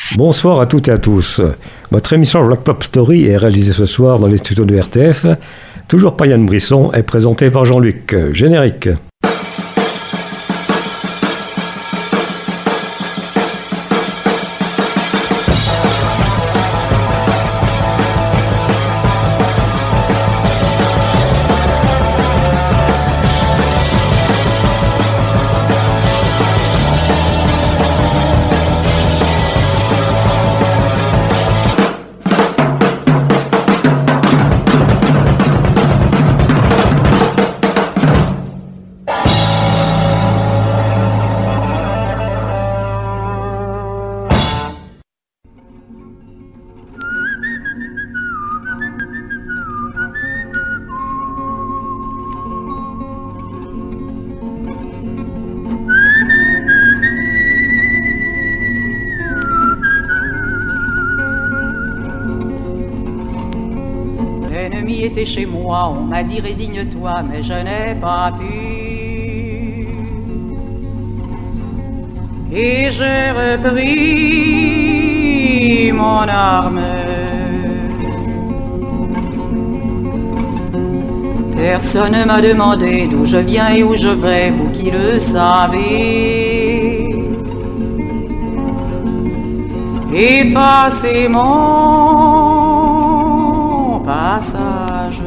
Bonsoir à toutes et à tous. Votre émission Rock Pop Story est réalisée ce soir dans les studios de RTF. Toujours par Yann Brisson et présentée par Jean-Luc. Générique. L'ennemi était chez moi, on m'a dit résigne-toi, mais je n'ai pas pu. Et j'ai repris mon arme. Personne ne m'a demandé d'où je viens et où je vais, vous qui le savez. Effacez mon passage.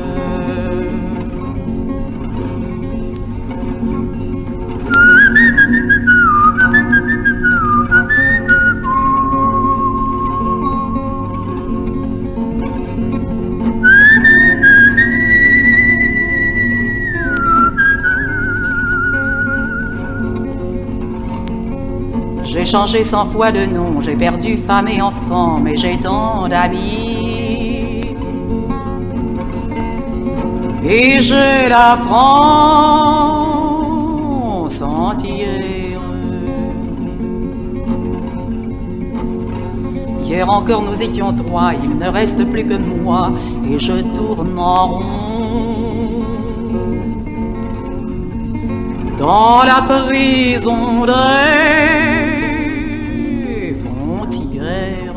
J'ai changé 100 fois de nom, j'ai perdu femme et enfant, mais j'ai tant d'amis. Et j'ai la France entière. Hier encore nous étions trois, il ne reste plus que moi, et je tourne en rond dans la prison des frontières.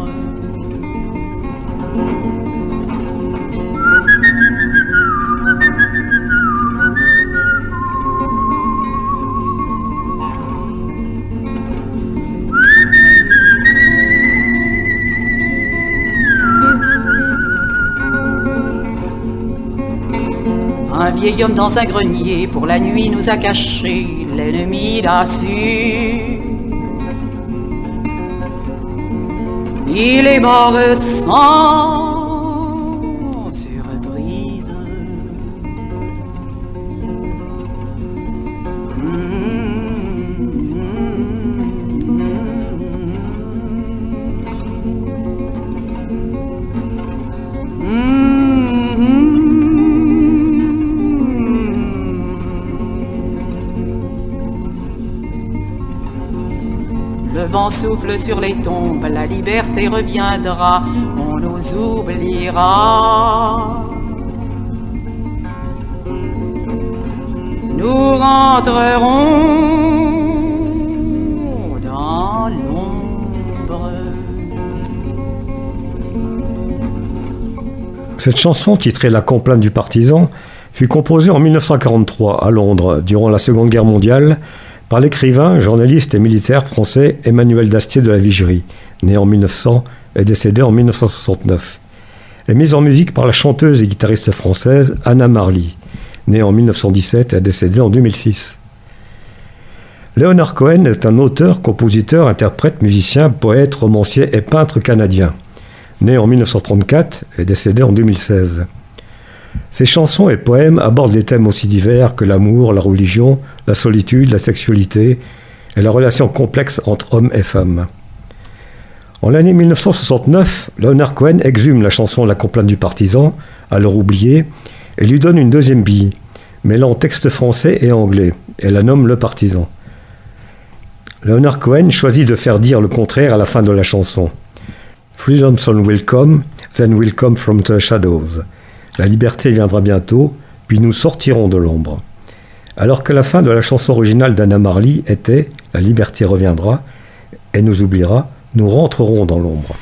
Un vieil homme dans un grenier pour la nuit nous a cachés, l'ennemi l'a su. Il est mort sans surprise. Le vent souffle sur les tombes, la liberté reviendra, on nous oubliera. Nous rentrerons dans l'ombre. Cette chanson, titrée La complainte du partisan, fut composée en 1943 à Londres, durant la Seconde Guerre mondiale, par l'écrivain, journaliste et militaire français Emmanuel Dastier de la Vigerie, né en 1900 et décédé en 1969, et mise en musique par la chanteuse et guitariste française Anna Marley, née en 1917 et décédée en 2006. Leonard Cohen est un auteur, compositeur, interprète, musicien, poète, romancier et peintre canadien, né en 1934 et décédé en 2016. Ses chansons et poèmes abordent des thèmes aussi divers que l'amour, la religion, la solitude, la sexualité et la relation complexe entre hommes et femmes. En l'année 1969, Leonard Cohen exhume la chanson La complainte du partisan, alors oubliée, et lui donne une deuxième bille, mêlant texte français et anglais, et la nomme Le Partisan. Leonard Cohen choisit de faire dire le contraire à la fin de la chanson. Freedom soon will come, then will come from the shadows. La liberté viendra bientôt, puis nous sortirons de l'ombre. Alors que la fin de la chanson originale d'Anna Marley était « La liberté reviendra et nous oubliera », nous rentrerons dans l'ombre.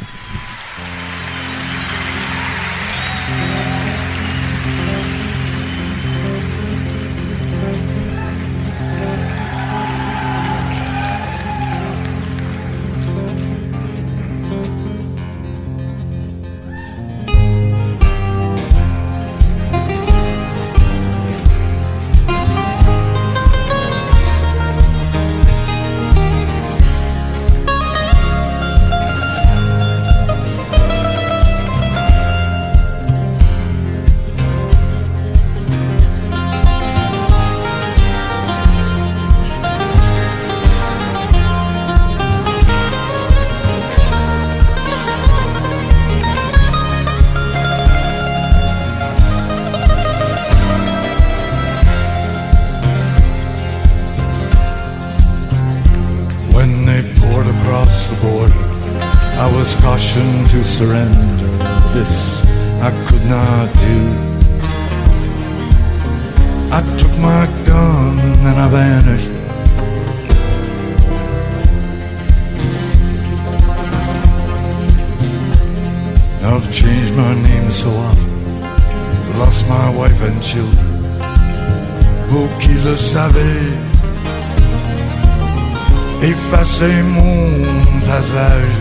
To surrender, this I could not do. I took my gun and I vanished. I've changed my name so often, lost my wife and children. Vous qui le savez, effacez mon visage.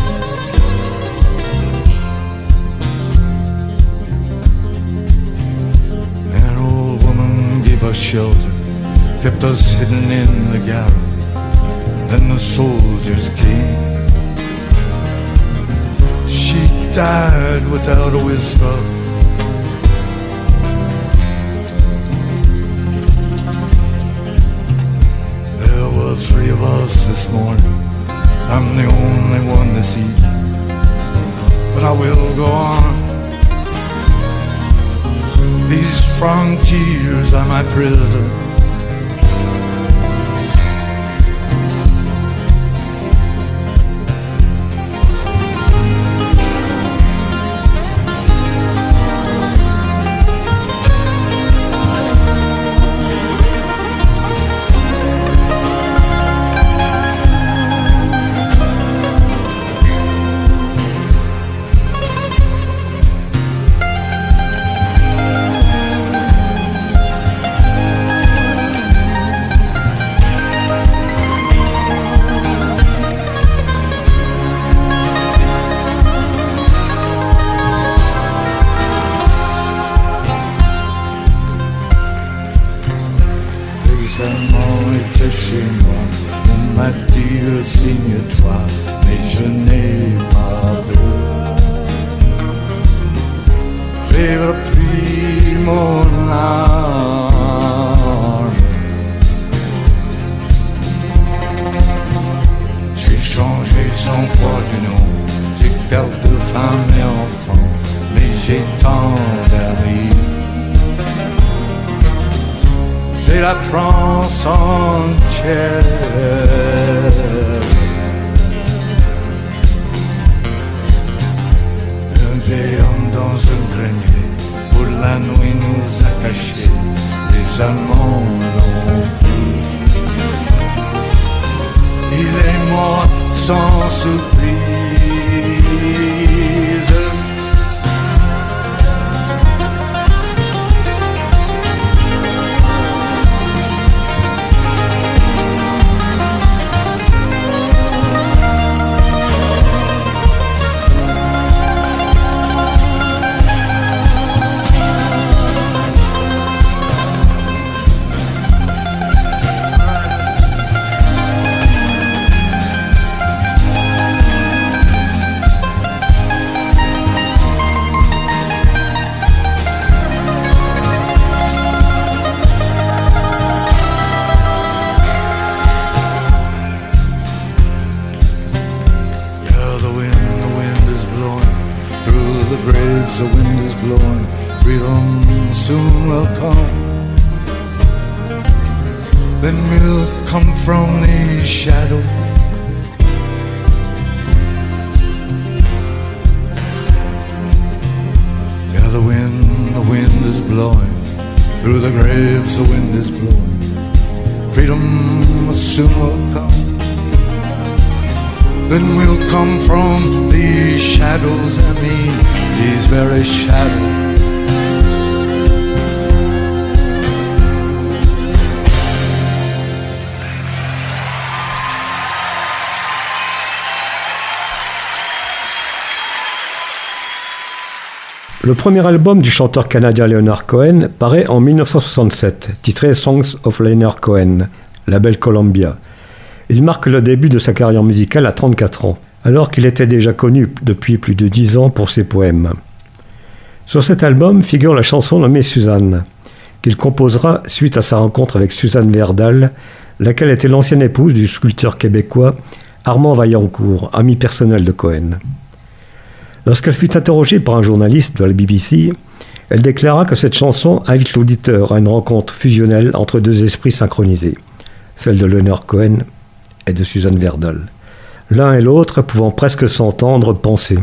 Shelter kept us hidden in the garret. Then the soldiers came. She died without a whisper. There were 3 of us this morning. I'm the only one this evening, but I will go on. These frontiers are my prison. Signe-toi, mais je n'ai pas peur. J'ai repris mon âme. J'ai changé sans foi du nom. J'ai perdu femme et enfant, mais j'ai tant d'amis. C'est la France entière. Un vieil homme dans un grenier, pour la nuit nous a cachés, les Allemands l'ont pris. Il est mort sans surprise. The wind is blowing, freedom soon will come. Then we'll come from the shadow. Yeah, the wind is blowing, through the graves the wind is blowing. Freedom soon will come. then will come from these shadows, I mean, these very shadows. Le premier album du chanteur canadien Leonard Cohen paraît en 1967, titré Songs of Leonard Cohen, label Columbia. Il marque le début de sa carrière musicale à 34 ans, alors qu'il était déjà connu depuis plus de 10 ans pour ses poèmes. Sur cet album figure la chanson nommée Suzanne, qu'il composera suite à sa rencontre avec Suzanne Verdal, laquelle était l'ancienne épouse du sculpteur québécois Armand Vaillancourt, ami personnel de Cohen. Lorsqu'elle fut interrogée par un journaliste de la BBC, elle déclara que cette chanson invite l'auditeur à une rencontre fusionnelle entre deux esprits synchronisés, celle de Leonard Cohen et de Suzanne Verdal, l'un et l'autre pouvant presque s'entendre penser.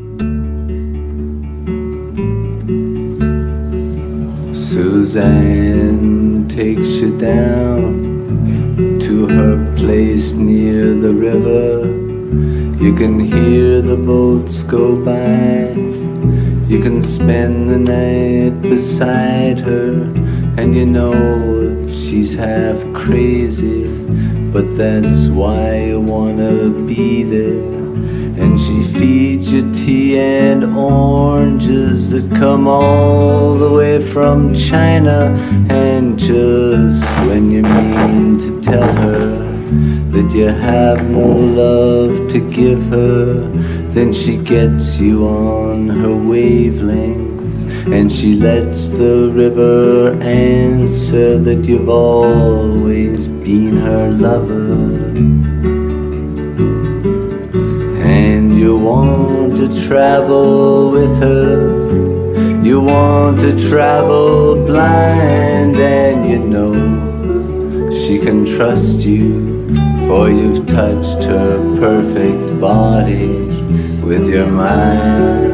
Suzanne takes you down to her place near the river. You can hear the boats go by. You can spend the night beside her, and you know she's half crazy, but that's why you wanna be there. And she feeds you tea and oranges that come all the way from China. And just when you mean to tell her that you have no love to give her, then she gets you on her wavelength, and she lets the river answer that you've always been her lover. And you want to travel with her, you want to travel blind, and you know she can trust you, for you've touched her perfect body with your mind.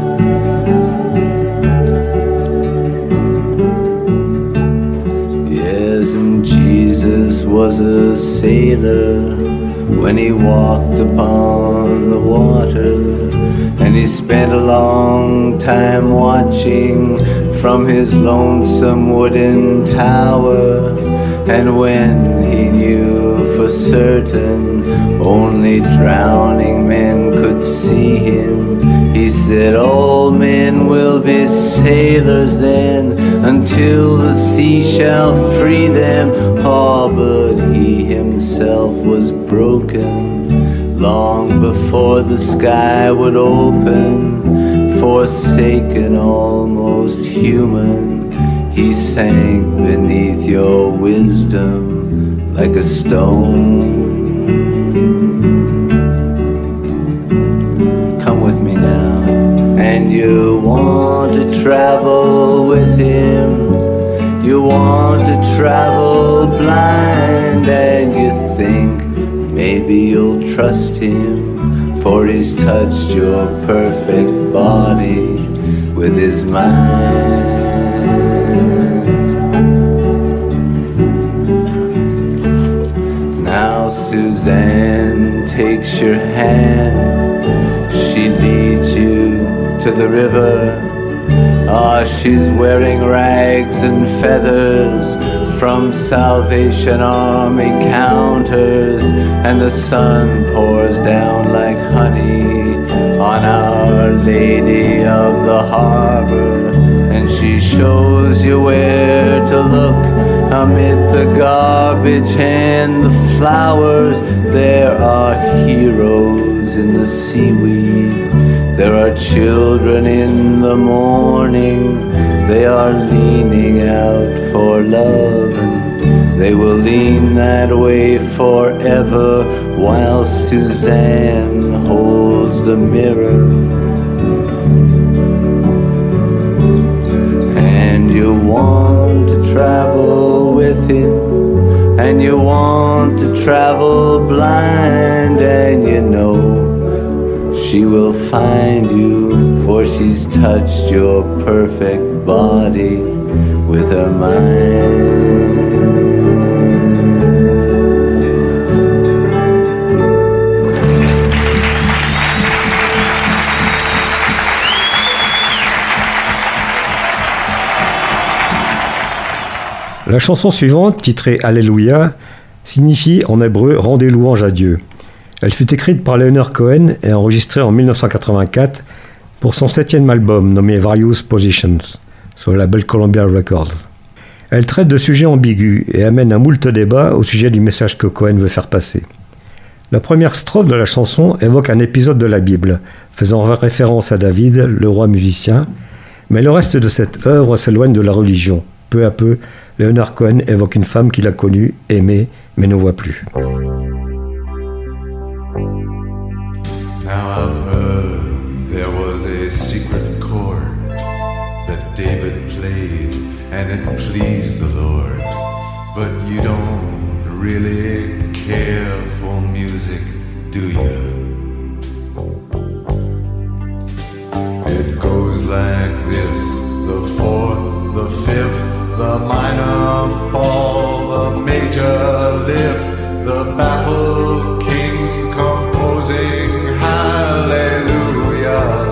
Yes, and Jesus was a sailor when he walked upon the water, and he spent a long time watching from his lonesome wooden tower. And when he knew for certain only drowning men could see him, he said, all men will be sailors then, until the sea shall free them. Oh, but he himself was broken long before the sky would open. Forsaken, almost human, he sank beneath your wisdom like a stone. Come with me now. And you want to travel with him, you want to travel blind, and you think maybe you'll trust him, for he's touched your perfect body with his mind. Now Suzanne takes your hand, she leads you to the river. Ah, she's wearing rags and feathers from Salvation Army counters, and the sun pours down like honey on Our Lady of the Harbor, and she shows you where to look amid the garbage and the flowers. There are heroes in the seaweed, there are children in the morning. They are leaning out for love, and they will lean that way forever, while Suzanne holds the mirror. And you want to travel with him, and you want to travel blind, and you know she will find you, for she's touched your perfect body with her mind. La chanson suivante, titrée Alléluia, signifie en hébreu « Rendez louange à Dieu ». Elle fut écrite par Leonard Cohen et enregistrée en 1984 pour son 7e album nommé Various Positions sur le label Columbia Records. Elle traite de sujets ambigus et amène un moult débat au sujet du message que Cohen veut faire passer. La première strophe de la chanson évoque un épisode de la Bible, faisant référence à David, le roi musicien, mais le reste de cette œuvre s'éloigne de la religion. Peu à peu, Leonard Cohen évoque une femme qu'il a connue, aimée, mais ne voit plus. Now I've heard there was a secret chord that David played and it pleased the Lord. But you don't really care for music, do you? It goes like this: the fourth, the fifth, the minor fall, the major lift, the baffled king composing hallelujah.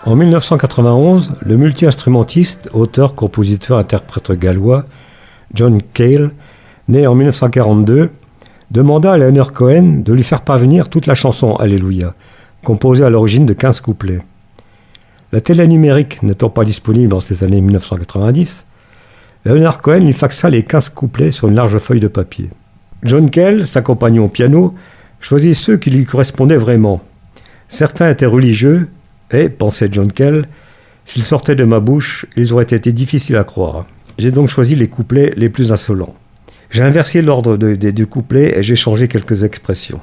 En 1991, le multi-instrumentiste, auteur, compositeur, interprète gallois John Cale, né en 1942, demanda à Leonard Cohen de lui faire parvenir toute la chanson Alléluia, composée à l'origine de 15 couplets. La télé numérique n'étant pas disponible en ces années 1990, Leonard Cohen lui faxa les 15 couplets sur une large feuille de papier. John Cale, s'accompagnant au piano, choisit ceux qui lui correspondaient vraiment. Certains étaient religieux et, pensait John Cale, s'ils sortaient de ma bouche, ils auraient été difficiles à croire. J'ai donc choisi les couplets les plus insolents. J'ai inversé l'ordre des deux couplets et j'ai changé quelques expressions.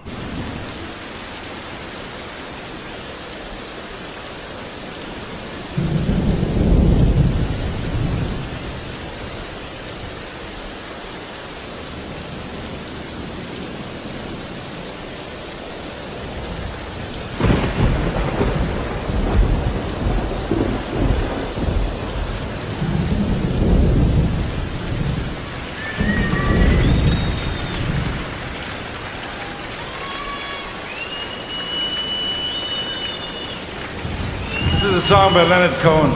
This is a song by Leonard Cohen.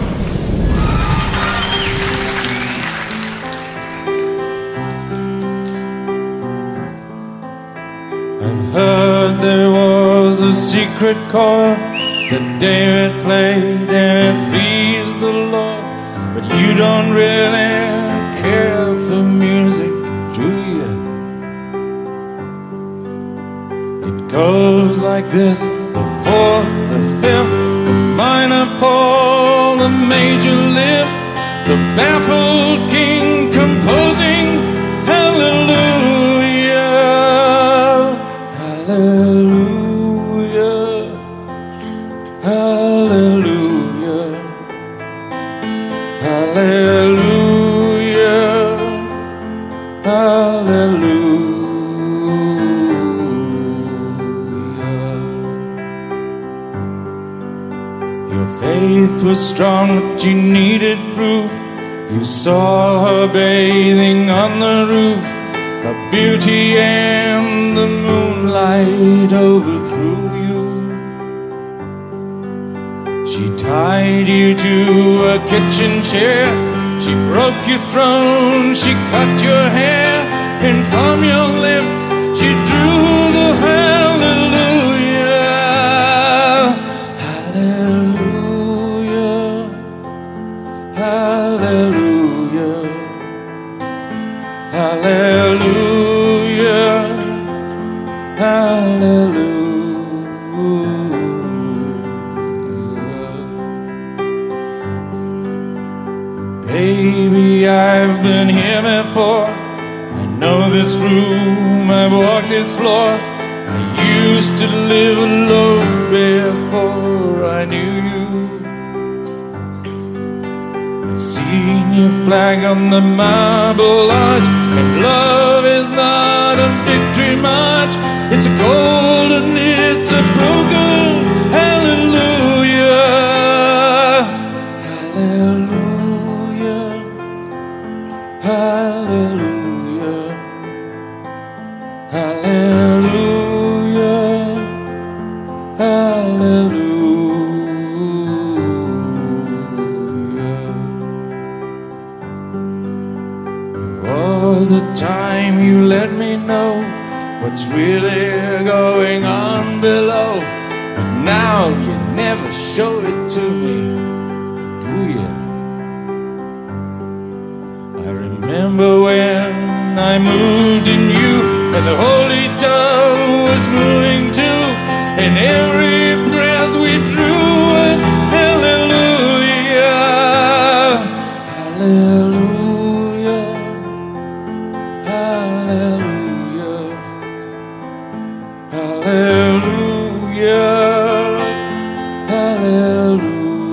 I've heard there was a secret chord that David played and it pleased the Lord, but you don't really care for music, do you? It goes like this: the fourth, the fifth, the minor fall, the major lift, the baffled king composing hallelujah, hallelujah, hallelujah, hallelujah, hallelujah. Your faith was strong, but you needed proof. You saw her bathing on the roof, her beauty and the moonlight overthrew you. She tied you to a kitchen chair, she broke your throne, she cut your hair, and from your lips she drew the hallelujah, hallelujah, hallelujah, hallelujah, hallelujah. Baby, I've been here before. I know this room, I've walked this floor. I used to live alone before I knew you. I've seen your flag on the marble arch, and love is not a victory march. It's a cold and it's a broken hallelujah, hallelujah, hallelujah, hallelujah, hallelujah. There was a time you let me know what's really going on below, but now you never show it to me, do you? I remember when I moved in you, and the holy dove was moving too, and every breath we drew was hallelujah, hallelujah, hallelujah, hallelujah, hallelujah.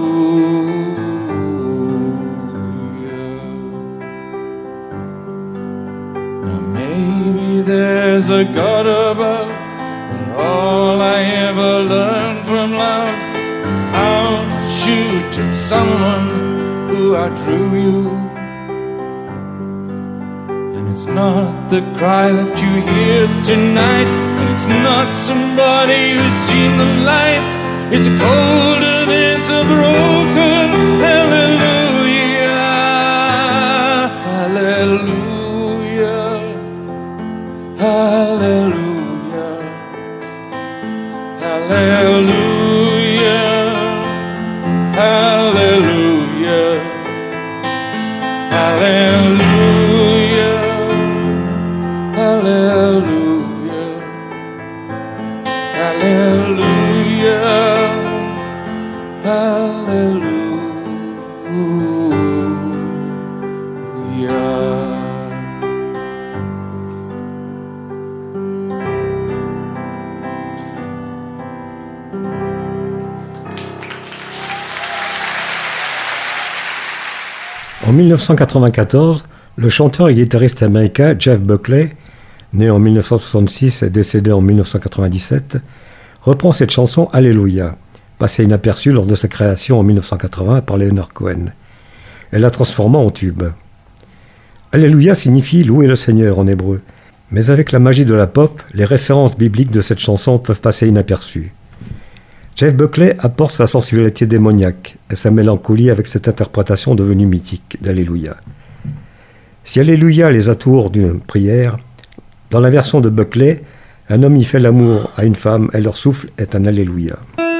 Now maybe there's a God above, but all I ever learned from love is how to shoot at someone who outdrew you. And it's not the cry that you hear tonight, and it's not somebody who's seen the light. It's a cold and it's a broken hallelujah, hallelujah, hallelujah, hallelujah, hallelujah, hallelujah, hallelujah, hallelujah, hallelujah. En 1994, le chanteur et guitariste américain Jeff Buckley, né en 1966 et décédé en 1997, reprend cette chanson Alléluia, passée inaperçue lors de sa création en 1980 par Leonard Cohen, et la transformant en tube. Alléluia signifie louer le Seigneur en hébreu, mais avec la magie de la pop, les références bibliques de cette chanson peuvent passer inaperçues. Jeff Buckley apporte sa sensualité démoniaque et sa mélancolie avec cette interprétation devenue mythique d'Alléluia. Si Alléluia est les atours d'une prière, dans la version de Buckley, un homme y fait l'amour à une femme et leur souffle est un Alléluia.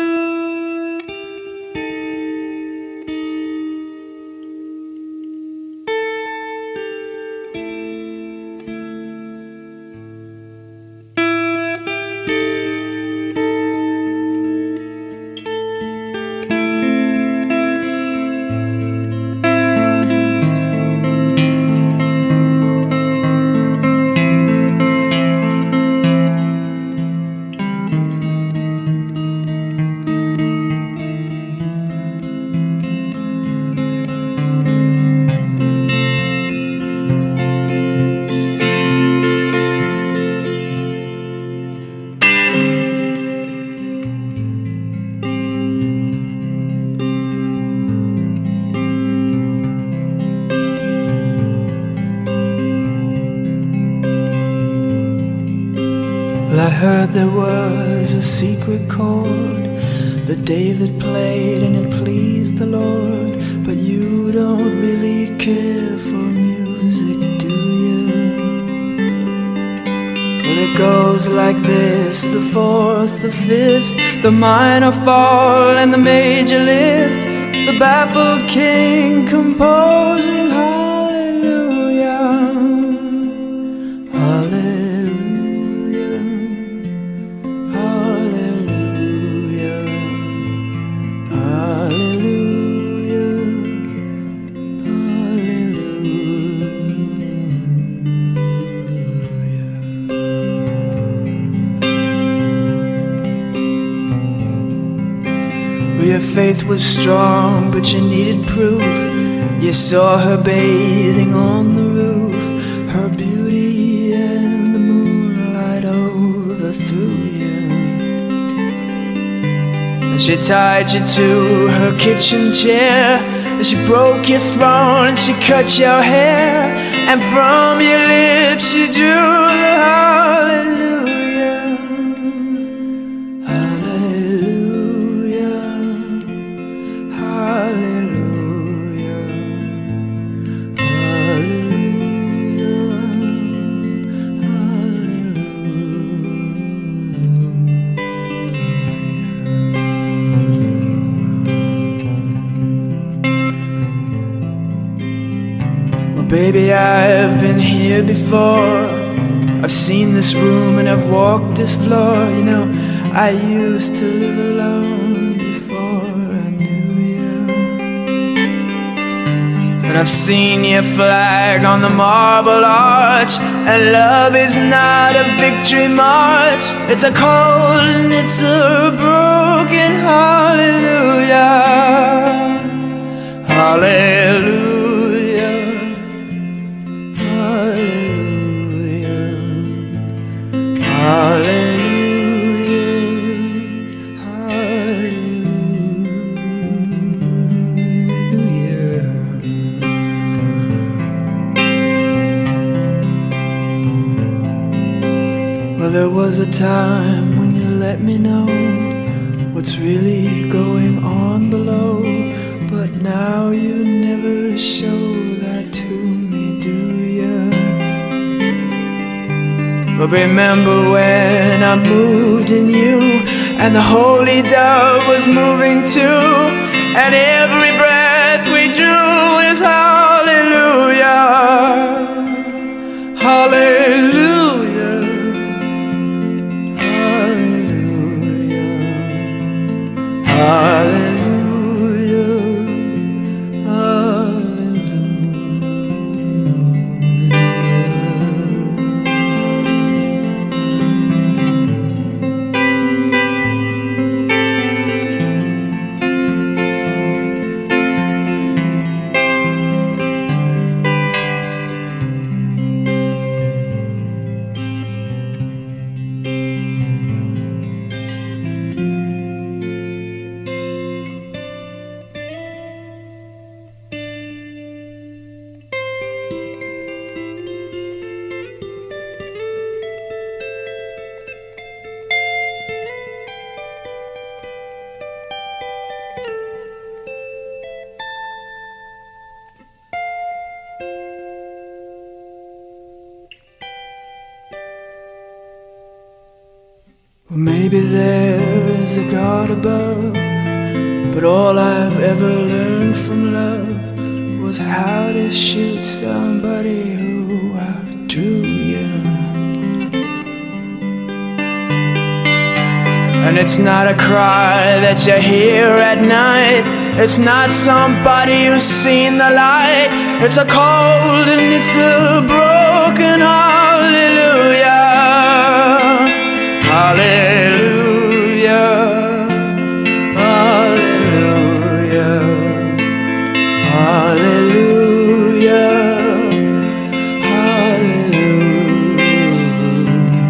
I heard there was a secret chord that David played and it pleased the Lord. But you don't really care for music, do you? Well, it goes like this: the fourth, the fifth, the minor fall and the major lift, the baffled king composing hallelujah, hallelujah. Your faith was strong, but you needed proof. You saw her bathing on the roof, her beauty and the moonlight overthrew you. And she tied you to her kitchen chair, and she broke your throne and she cut your hair, and from your lips she drew the hallelujah. Baby, I've been here before. I've seen this room and I've walked this floor. You know, I used to live alone before I knew you. And I've seen your flag on the marble arch. And love is not a victory march. It's a cold and it's a broken hallelujah. Hallelujah. Well, there was a time when you let me know what what's really going on below. But now you never show that to me, do ya? But remember when I moved in you, and the holy dove was moving too, and every breath we drew is hallelujah, hallelujah, hallelujah, hallelujah. Well, maybe there is a God above, but all I've ever learned from love was how to shoot somebody who outdrew you. And it's not a cry that you hear at night, it's not somebody who's seen the light, it's a cold and it's a broken hallelujah. Hallelujah, hallelujah, hallelujah, hallelujah,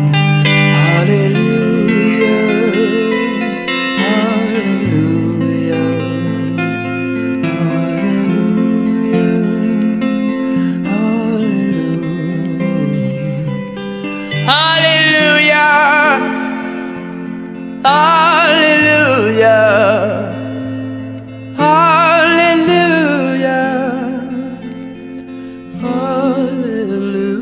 hallelujah, hallelujah, hallelujah, hallelujah. Hallelujah, hallelujah, hallelujah.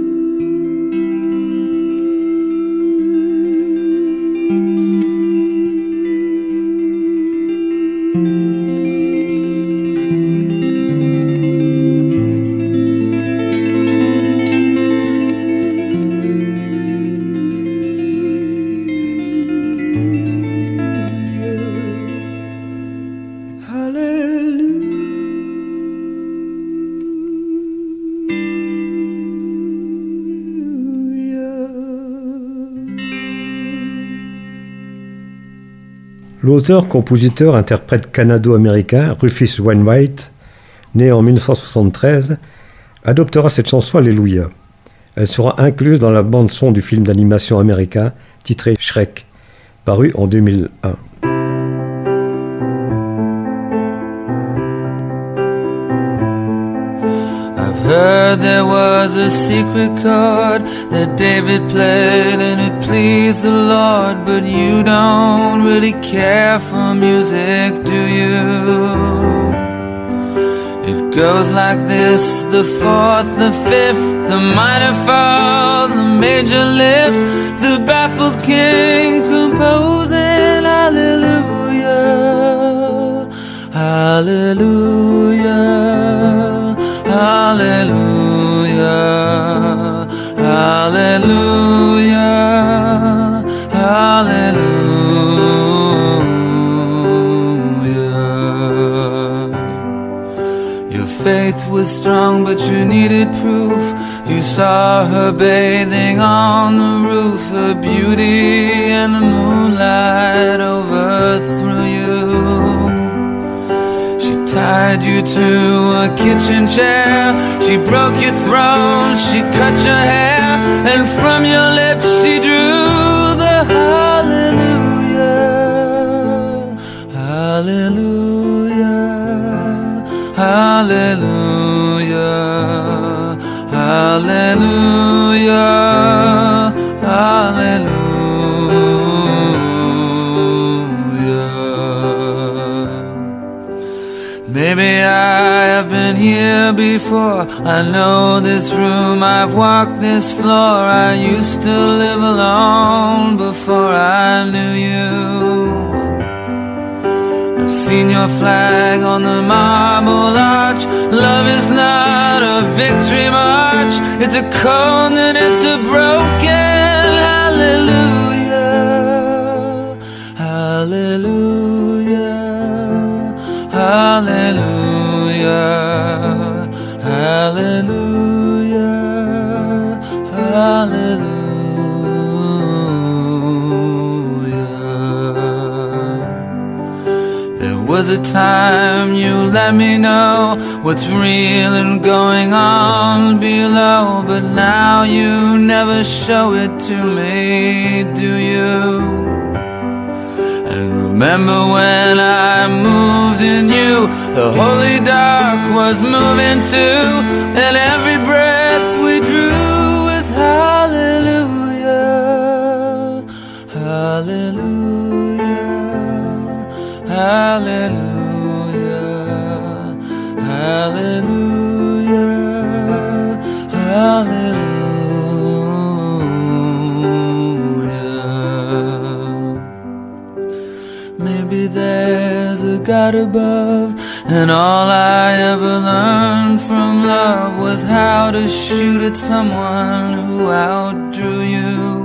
L'auteur, compositeur, interprète canado-américain Rufus Wainwright, né en 1973, adoptera cette chanson Alléluia. Elle sera incluse dans la bande-son du film d'animation américain titré Shrek, paru en 2001. Heard there was a secret chord that David played and it pleased the Lord, but you don't really care for music, do you? It goes like this: the fourth, the fifth, the minor fall, the major lift, the baffled king composing hallelujah, hallelujah, hallelujah, hallelujah, hallelujah. Your faith was strong, but you needed proof. You saw her bathing on the roof, her beauty and the moonlight overthrew you. Tied you to a kitchen chair, she broke your throne, she cut your hair, and from your lips she drew the hallelujah, hallelujah, hallelujah, hallelujah, hallelujah. here before. I know this room, I've walked this floor. I used to live alone before I knew you. I've seen your flag on the marble arch. Love is not a victory march. It's a cold and it's a broken hallelujah. Hallelujah. Hallelujah. Hallelujah. Hallelujah. There was a time you let me know what's real and going on below, but now you never show it to me, do you? Remember when I moved in you, the holy dark was moving too, and every breath we drew was hallelujah, hallelujah, hallelujah, hallelujah, hallelujah. Maybe there's a God above, and all I ever learned from love was how to shoot at someone who outdrew you.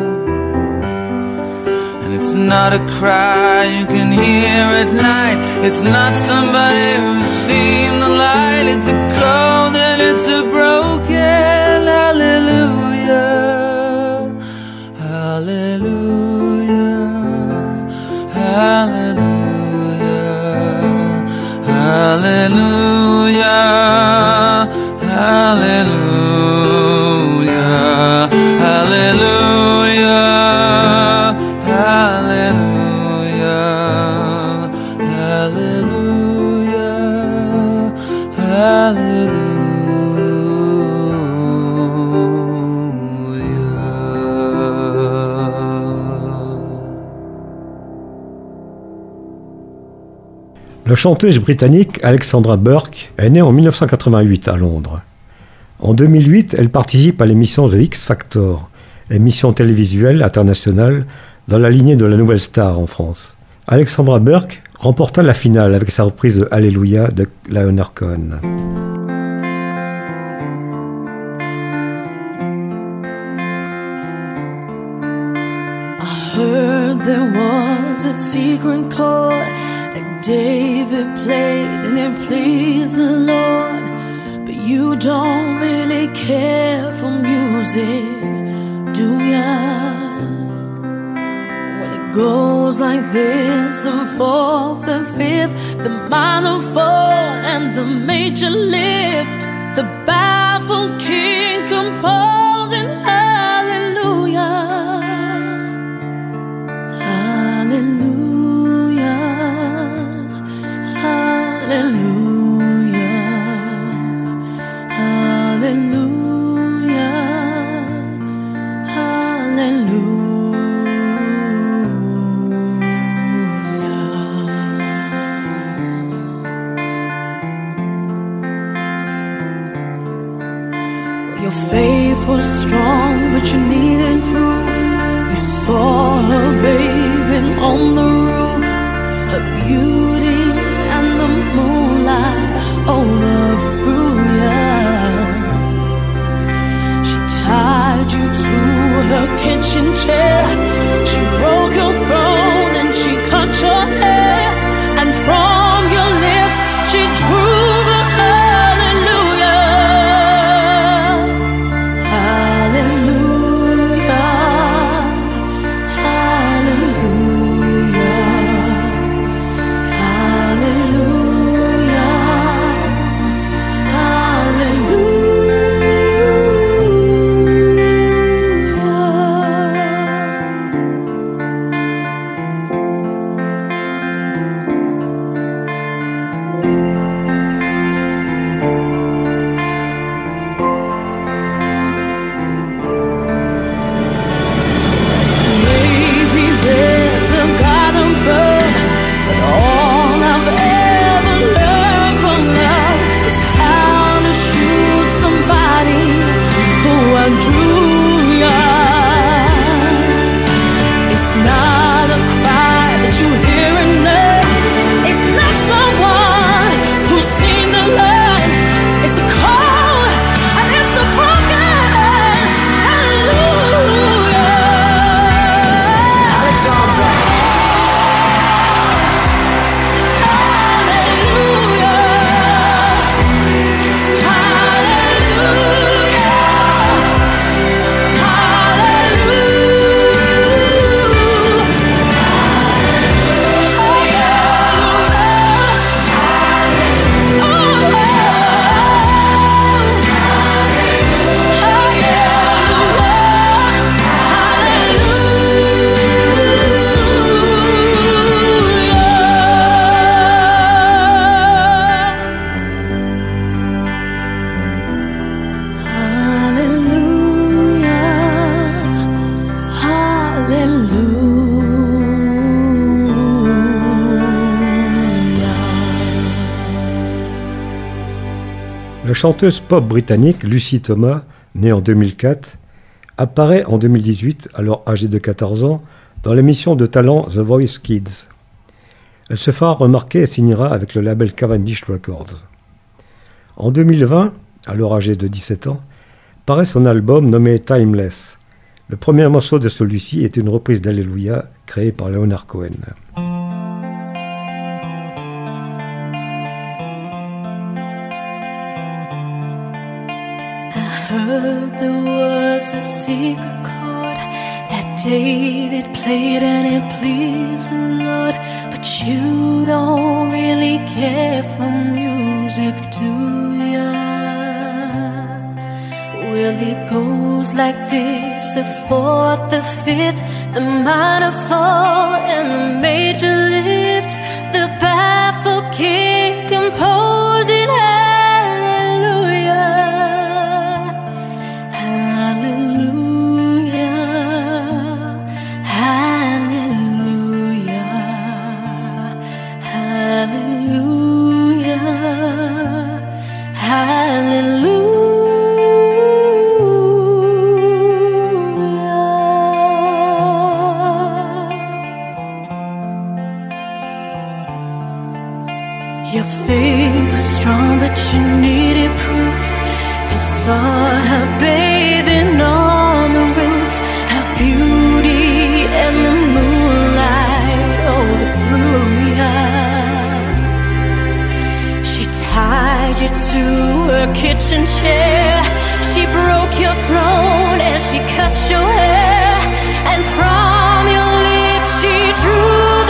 And it's not a cry you can hear at night. It's not somebody who's seen the light. It's a cold and it's a broken hallelujah, hallelujah, hallelujah. Hallelujah, hallelujah, hallelujah, hallelujah, hallelujah, hallelujah. La chanteuse britannique Alexandra Burke est née en 1988 à Londres. En 2008, elle participe à l'émission The X Factor, émission télévisuelle internationale dans la lignée de la Nouvelle Star en France. Alexandra Burke remporta la finale avec sa reprise de Alléluia de Leonard Cohen. I heard there was a secret chord that David played and it pleased the Lord. But you don't really care for music, do ya? Well, it goes like this: the fourth, the fifth, the minor fall, and the major lift. The baffled king composing hallelujah. Hallelujah, hallelujah, hallelujah, hallelujah. Your faith was strong, but you needed proof. You saw her bathing on the roof, her beauty and the moonlight overthrew ya. She tied you to her kitchen chair, she broke your throne and she cut your hair, and from your lips she drew the hallelujah. Hallelujah, hallelujah, hallelujah, hallelujah. chanteuse pop britannique Lucy Thomas, née en 2004, apparaît en 2018, alors âgée de 14 ans, dans l'émission de talent The Voice Kids. Elle se fera remarquer et signera avec le label Cavendish Records. En 2020, alors âgée de 17 ans, paraît son album nommé Timeless. Le premier morceau de celui-ci est une reprise d'Alléluia créée par Leonard Cohen. Heard there was a secret chord that David played and it pleased the Lord, but you don't really care for music, do ya? Well, it goes like this: the fourth, the fifth, the minor fall and the major lift, the baffled king composing hallelujah. Your faith was strong, but you needed proof. You saw her bathing on the roof, her beauty and the moonlight overthrew ya. She tied you to her kitchen chair, she broke your throne and she cut your hair, and from your lips she drew the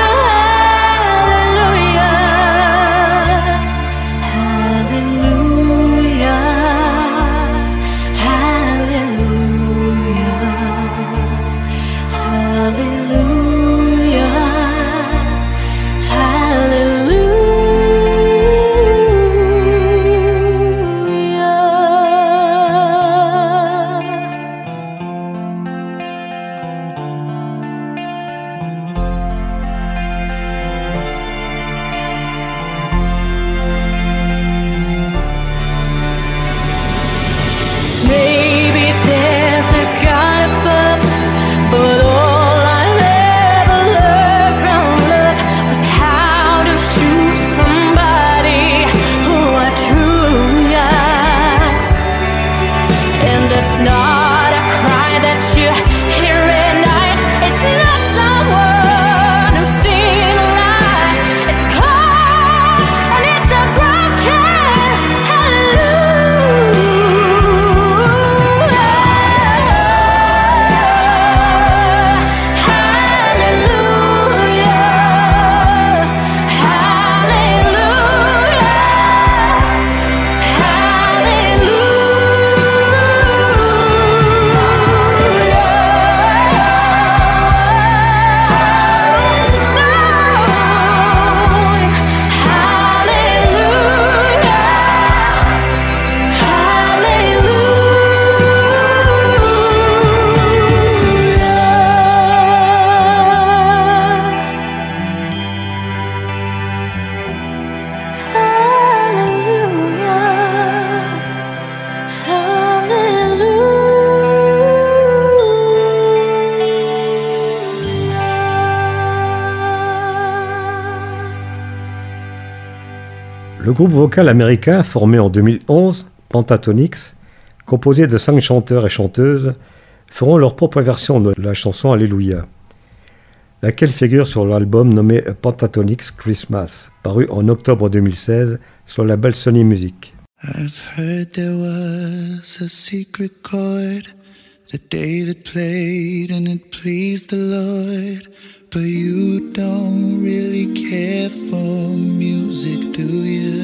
Le groupe vocal américain, formé en 2011, Pentatonix, composé de 5 chanteurs et chanteuses, feront leur propre version de la chanson Alléluia, laquelle figure sur l'album nommé A Pentatonix Christmas, paru en octobre 2016 sur le label Sony Music. I've heard there was a secret chord that David played and it pleased the Lord, but you don't really care for music, do you?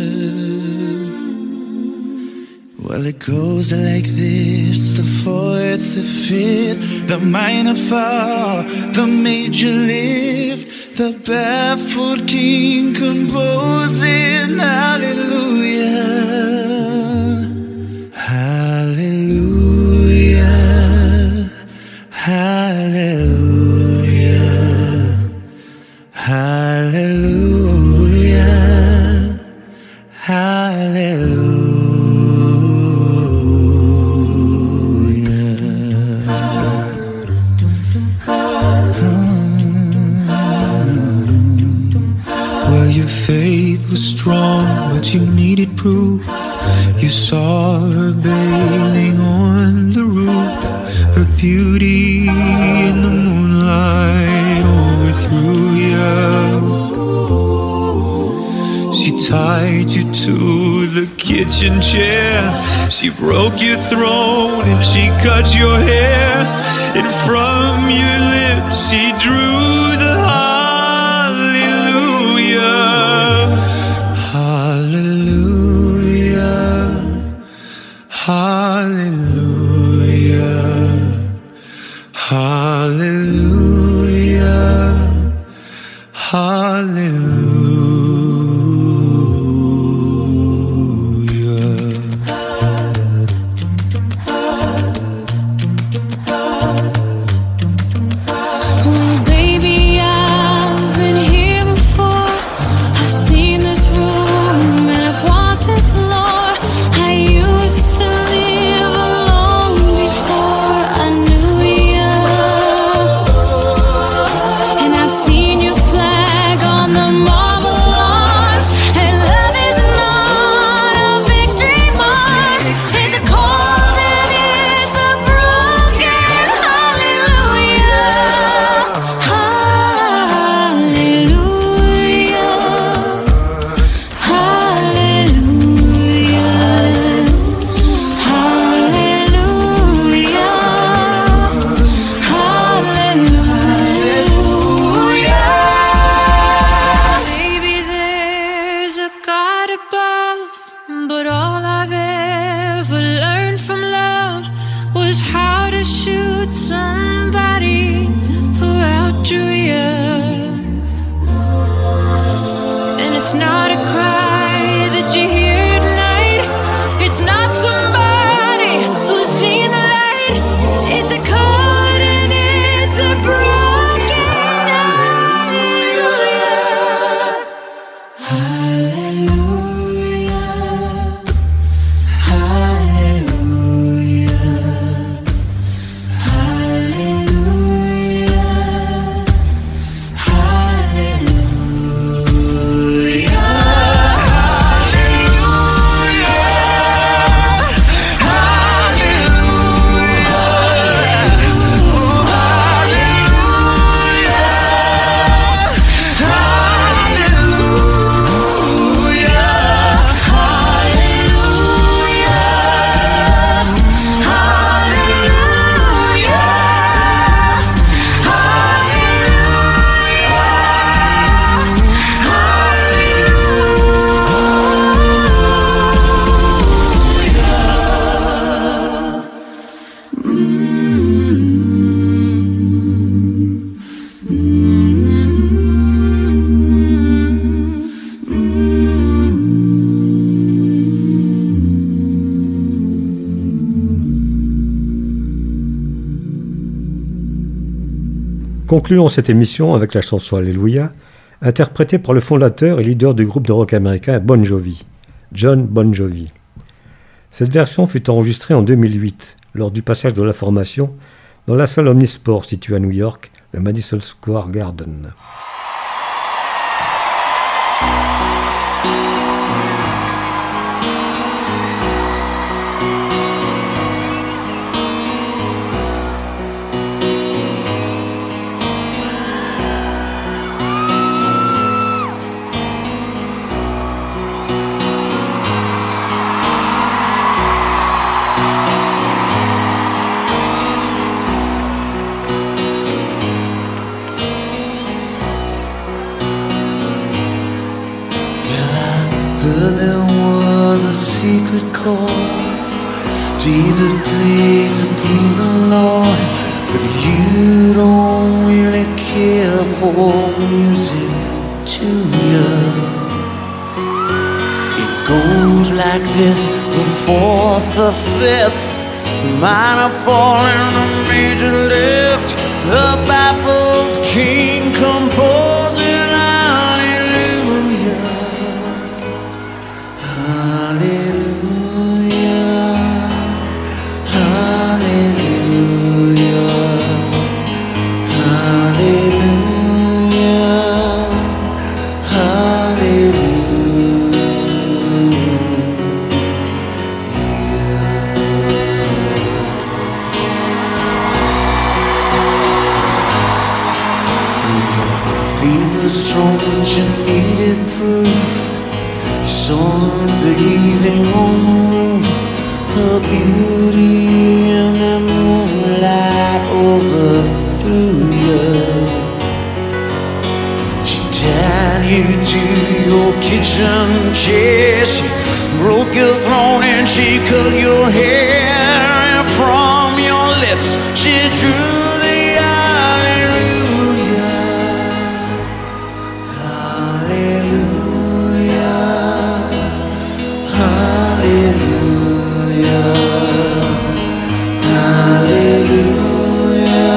Well, it goes like this: the fourth, the fifth, the minor fall, the major lift, the baffled king composing hallelujah, hallelujah, hallelujah, hallelujah, hallelujah. beauty in the moonlight overthrew you. She tied you to the kitchen chair. She broke your throat and she cut your hair. And from your lips she drew the hallelujah. Hallelujah. Hallelujah. Hallelujah. Hallelujah. Concluons cette émission avec la chanson Alléluia, interprétée par le fondateur et leader du groupe de rock américain Bon Jovi, John Bon Jovi. Cette version fut enregistrée en 2008, lors du passage de la formation dans la salle Omnisport située à New York, le Madison Square Garden. David played to please the Lord, but you don't really care for music, do you? It goes like this, the fourth, the fifth, the minor fall and the major lift, the baffled king composing hallelujah, hallelujah. strong, but you needed proof. You saw her bathing on the roof, her beauty in the moonlight overthrew you. She tied you to your kitchen chair, she broke your throne and she cut your hair, and from your lips she drew the hallelujah, hallelujah, hallelujah, hallelujah,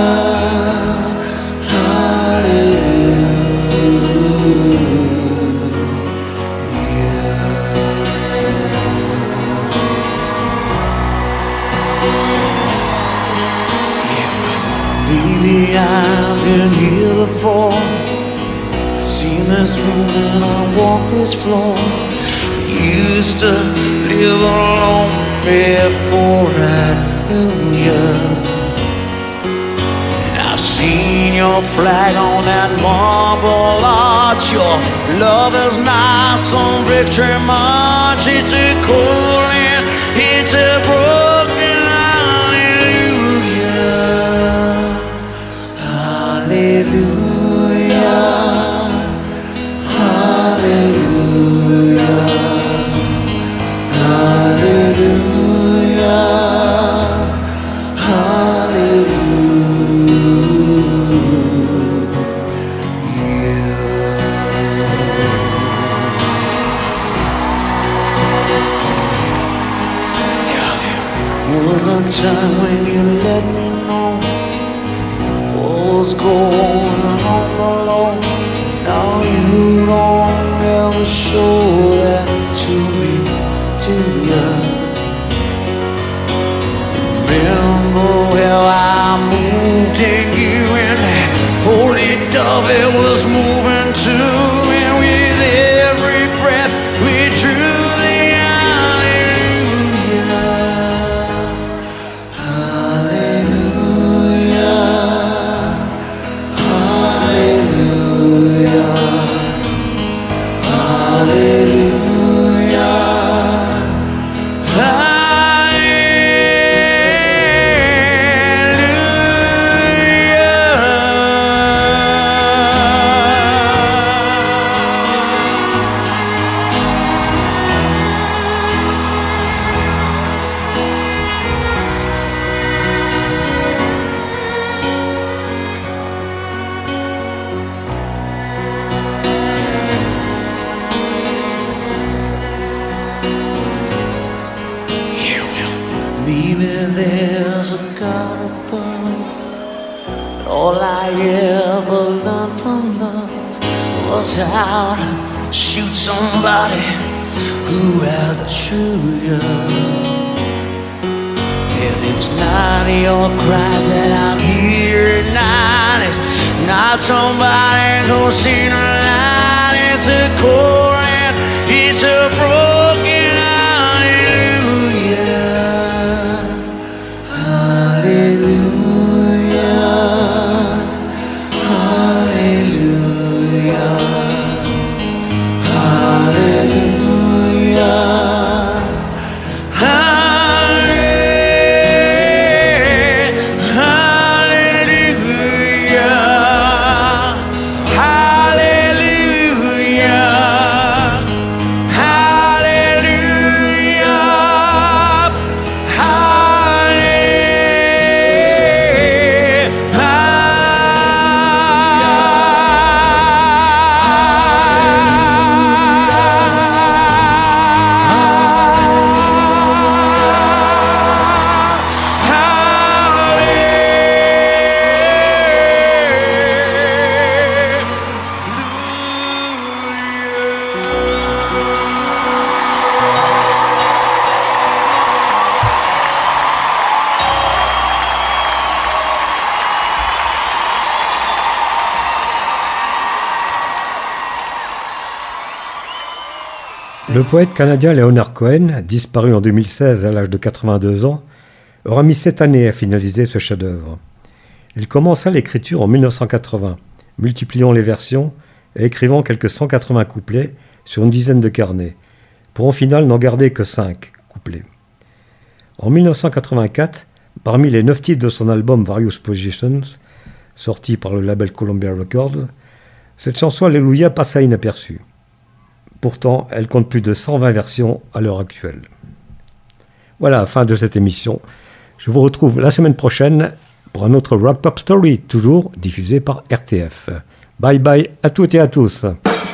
Baby, I've been here before. I've seen this room and I walk this floor. Used to live alone before I knew you. And I've seen your flag on that marble arch. Your lover's not some victory march. It's a cold and it's a broken hallelujah. Hallelujah, hallelujah, hallelujah, hallelujah. Was a time when you let me know what's going on alone. Now you don't ever show that to me, do ya? Remember how I moved in you, and that holy dove it was moving too, and with every breath we drew the hallelujah, hallelujah, hallelujah, hallelujah, maybe there's a God above, but all I ever learned from love was how to shoot somebody who outdrew you. And it's not your cries that I'm here at night. It's not somebody who's seen a light. It's a chord and it's a broken hallelujah. Hallelujah, hallelujah, hallelujah, Le poète canadien Leonard Cohen, disparu en 2016 à l'âge de 82 ans, aura mis 7 années à finaliser ce chef-d'œuvre. Il commença l'écriture en 1980, multipliant les versions et écrivant quelques 180 couplets sur une dizaine de carnets, pour en final n'en garder que 5 couplets. En 1984, parmi les 9 titres de son album Various Positions, sorti par le label Columbia Records, cette chanson Alléluia passa inaperçue. Pourtant, elle compte plus de 120 versions à l'heure actuelle. Voilà, fin de cette émission. Je vous retrouve la semaine prochaine pour un autre Rock Pop Story, toujours diffusé par RTF. Bye bye à toutes et à tous.